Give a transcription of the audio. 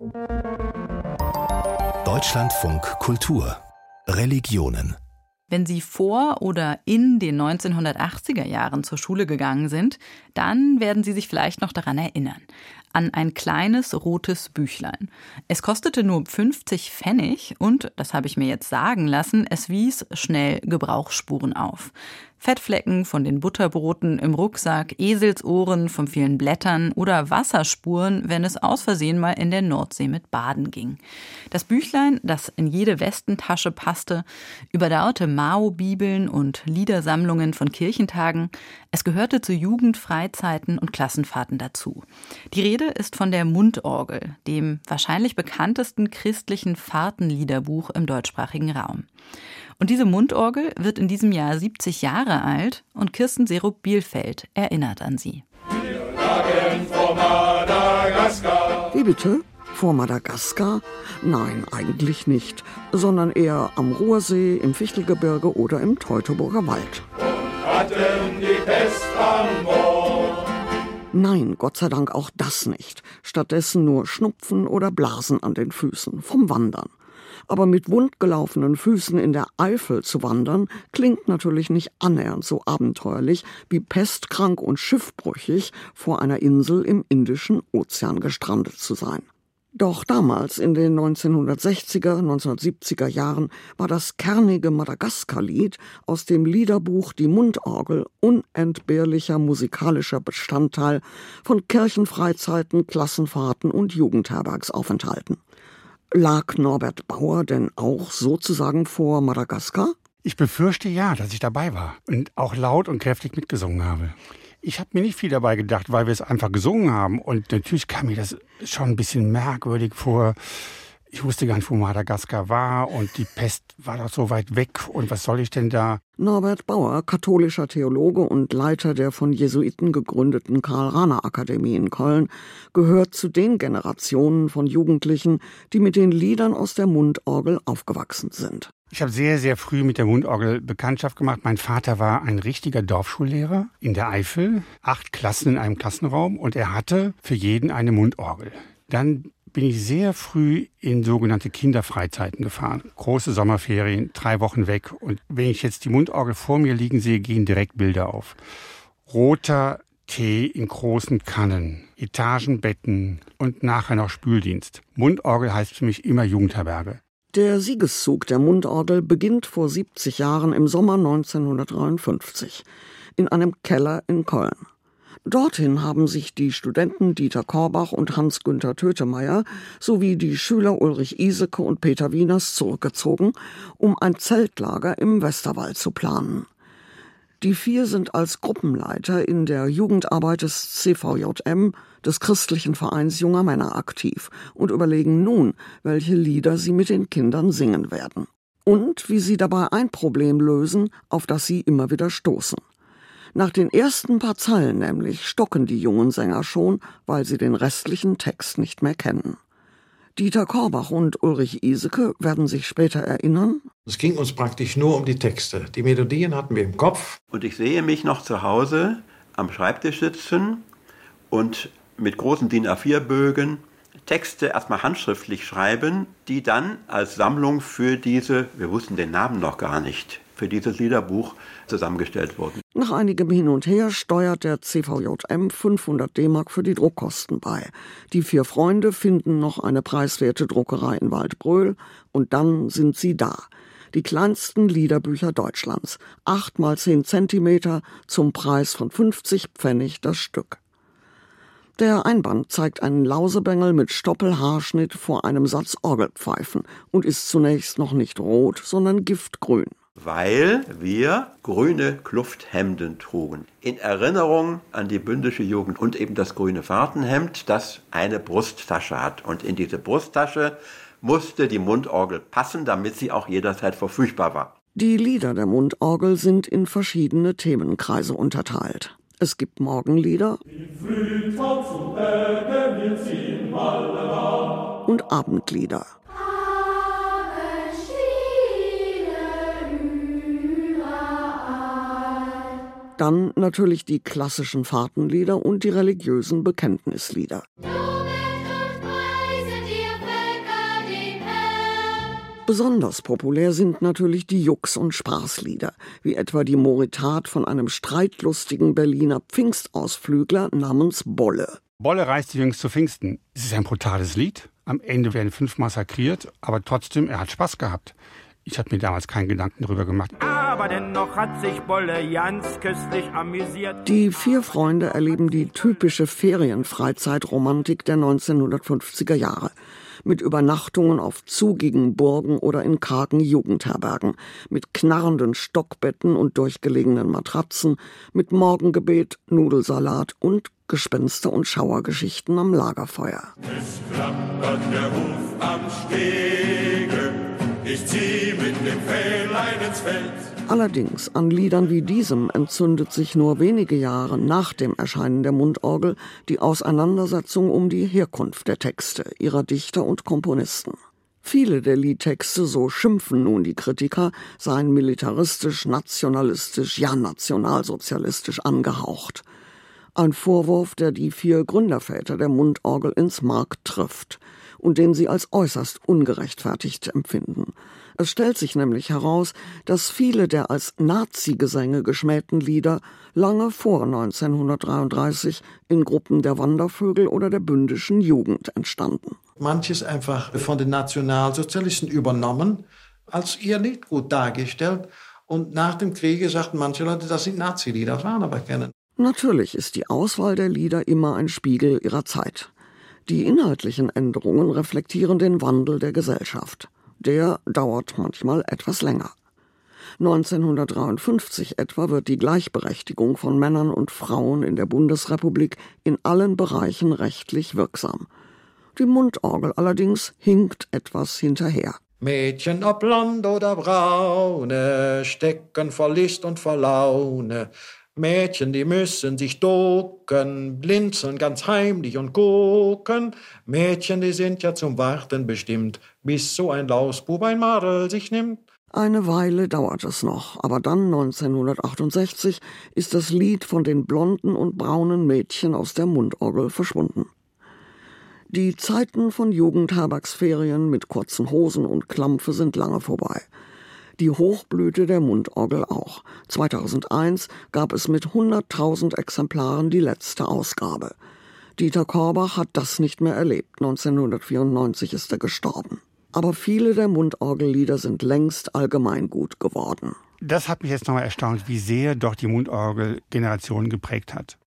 Deutschlandfunk Kultur Religionen. Wenn Sie vor oder in den 1980er Jahren zur Schule gegangen sind, dann werden Sie sich vielleicht noch daran erinnern. An ein kleines rotes Büchlein. Es kostete nur 50 Pfennig und, das habe ich mir jetzt sagen lassen, es wies schnell Gebrauchsspuren auf. Fettflecken von den Butterbroten im Rucksack, Eselsohren vom vielen Blättern oder Wasserspuren, wenn es aus Versehen mal in der Nordsee mit baden ging. Das Büchlein, das in jede Westentasche passte, überdauerte Mao-Bibeln und Liedersammlungen von Kirchentagen. Es gehörte zu Jugendfreizeiten und Klassenfahrten dazu. Die Rede ist von der Mundorgel, dem wahrscheinlich bekanntesten christlichen Fahrtenliederbuch im deutschsprachigen Raum. Und diese Mundorgel wird in diesem Jahr 70 Jahre alt und Kirsten Serup-Bielfeld erinnert an sie. Wir lagen vor Madagaskar. Wie bitte? Vor Madagaskar? Nein, eigentlich nicht, sondern eher am Ruhrsee, im Fichtelgebirge oder im Teutoburger Wald. Und hatten die Pest am Moor. Nein, Gott sei Dank auch das nicht. Stattdessen nur Schnupfen oder Blasen an den Füßen, vom Wandern. Aber mit wundgelaufenen Füßen in der Eifel zu wandern, klingt natürlich nicht annähernd so abenteuerlich wie pestkrank und schiffbrüchig vor einer Insel im Indischen Ozean gestrandet zu sein. Doch damals, in den 1960er, 1970er Jahren, war das kernige Madagaskar-Lied aus dem Liederbuch Die Mundorgel unentbehrlicher musikalischer Bestandteil von Kirchenfreizeiten, Klassenfahrten und Jugendherbergsaufenthalten. Lag Norbert Bauer denn auch sozusagen vor Madagaskar? Ich befürchte ja, dass ich dabei war und auch laut und kräftig mitgesungen habe. Ich habe mir nicht viel dabei gedacht, weil wir es einfach gesungen haben. Und natürlich kam mir das schon ein bisschen merkwürdig vor. Ich wusste gar nicht, wo Madagaskar war und die Pest war doch so weit weg. Und was soll ich denn da? Norbert Bauer, katholischer Theologe und Leiter der von Jesuiten gegründeten Karl-Rahner-Akademie in Köln, gehört zu den Generationen von Jugendlichen, die mit den Liedern aus der Mundorgel aufgewachsen sind. Ich habe sehr, sehr früh mit der Mundorgel Bekanntschaft gemacht. Mein Vater war ein richtiger Dorfschullehrer in der Eifel, 8 Klassen in einem Klassenraum und er hatte für jeden eine Mundorgel. Dann bin ich sehr früh in sogenannte Kinderfreizeiten gefahren. Große Sommerferien, 3 Wochen weg. Und wenn ich jetzt die Mundorgel vor mir liegen sehe, gehen direkt Bilder auf. Roter Tee in großen Kannen, Etagenbetten und nachher noch Spüldienst. Mundorgel heißt für mich immer Jugendherberge. Der Siegeszug der Mundorgel beginnt vor 70 Jahren im Sommer 1953 in einem Keller in Köln. Dorthin haben sich die Studenten Dieter Korbach und Hans-Günther Tötemeyer sowie die Schüler Ulrich Iseke und Peter Wieners zurückgezogen, um ein Zeltlager im Westerwald zu planen. Die 4 sind als Gruppenleiter in der Jugendarbeit des CVJM, des Christlichen Vereins Junger Männer, aktiv und überlegen nun, welche Lieder sie mit den Kindern singen werden. Und wie sie dabei ein Problem lösen, auf das sie immer wieder stoßen. Nach den ersten paar Zeilen nämlich stocken die jungen Sänger schon, weil sie den restlichen Text nicht mehr kennen. Dieter Korbach und Ulrich Iseke werden sich später erinnern: Es ging uns praktisch nur um die Texte. Die Melodien hatten wir im Kopf. Und ich sehe mich noch zu Hause am Schreibtisch sitzen und mit großen DIN A4-Bögen Texte erstmal handschriftlich schreiben, die dann als Sammlung für diese, wir wussten den Namen noch gar nicht, für dieses Liederbuch zusammengestellt wurden. Nach einigem Hin und Her steuert der CVJM 500 D-Mark für die Druckkosten bei. Die 4 Freunde finden noch eine preiswerte Druckerei in Waldbröl und dann sind sie da. Die kleinsten Liederbücher Deutschlands, 8 mal 10 Zentimeter zum Preis von 50 Pfennig das Stück. Der Einband zeigt einen Lausebengel mit Stoppelhaarschnitt vor einem Satz Orgelpfeifen und ist zunächst noch nicht rot, sondern giftgrün. Weil wir grüne Klufthemden trugen. In Erinnerung an die bündische Jugend und eben das grüne Fahrtenhemd, das eine Brusttasche hat. Und in diese Brusttasche musste die Mundorgel passen, damit sie auch jederzeit verfügbar war. Die Lieder der Mundorgel sind in verschiedene Themenkreise unterteilt. Es gibt Morgenlieder und Abendlieder. Dann natürlich die klassischen Fahrtenlieder und die religiösen Bekenntnislieder. Du bist und preise dir Besonders populär sind natürlich die Jux- und Spaßlieder, wie etwa die Moritat von einem streitlustigen Berliner Pfingstausflügler namens Bolle. Bolle reiste jüngst zu Pfingsten. Es ist ein brutales Lied. Am Ende werden 5 massakriert, aber trotzdem, er hat Spaß gehabt. Ich habe mir damals keinen Gedanken darüber gemacht. Aber dennoch hat sich Bolle ganz köstlich amüsiert. Die 4 Freunde erleben die typische Ferienfreizeitromantik der 1950er Jahre. Mit Übernachtungen auf zugigen Burgen oder in kargen Jugendherbergen, mit knarrenden Stockbetten und durchgelegenen Matratzen, mit Morgengebet, Nudelsalat und Gespenster- und Schauergeschichten am Lagerfeuer. Es klappert der Huf am Stege, ich zieh mit dem Fähnlein ins Feld. Allerdings, an Liedern wie diesem entzündet sich nur wenige Jahre nach dem Erscheinen der Mundorgel die Auseinandersetzung um die Herkunft der Texte, ihrer Dichter und Komponisten. Viele der Liedtexte, so schimpfen nun die Kritiker, seien militaristisch, nationalistisch, ja nationalsozialistisch angehaucht. Ein Vorwurf, der die 4 Gründerväter der Mundorgel ins Mark trifft und den sie als äußerst ungerechtfertigt empfinden. Es stellt sich nämlich heraus, dass viele der als Nazi-Gesänge geschmähten Lieder lange vor 1933 in Gruppen der Wandervögel oder der bündischen Jugend entstanden. Manches einfach von den Nationalsozialisten übernommen, als ihr Lied gut dargestellt. Und nach dem Kriege sagten manche Leute, das sind Nazi-Lieder, das waren aber keine. Natürlich ist die Auswahl der Lieder immer ein Spiegel ihrer Zeit. Die inhaltlichen Änderungen reflektieren den Wandel der Gesellschaft. Der dauert manchmal etwas länger. 1953 etwa wird die Gleichberechtigung von Männern und Frauen in der Bundesrepublik in allen Bereichen rechtlich wirksam. Die Mundorgel allerdings hinkt etwas hinterher. Mädchen ob blond oder braune, stecken vor List und vor Laune. Mädchen, die müssen sich ducken, blinzeln ganz heimlich und gucken. Mädchen, die sind ja zum Warten bestimmt, bis so ein Lausbub ein Madel sich nimmt. Eine Weile dauert es noch, aber dann 1968 ist das Lied von den blonden und braunen Mädchen aus der Mundorgel verschwunden. Die Zeiten von Jugendherbergsferien mit kurzen Hosen und Klampfe sind lange vorbei. Die Hochblüte der Mundorgel auch. 2001 gab es mit 100.000 Exemplaren die letzte Ausgabe. Dieter Korbach hat das nicht mehr erlebt. 1994 ist er gestorben. Aber viele der Mundorgellieder sind längst allgemeingut geworden. Das hat mich jetzt nochmal erstaunt, wie sehr doch die Mundorgel Generationen geprägt hat.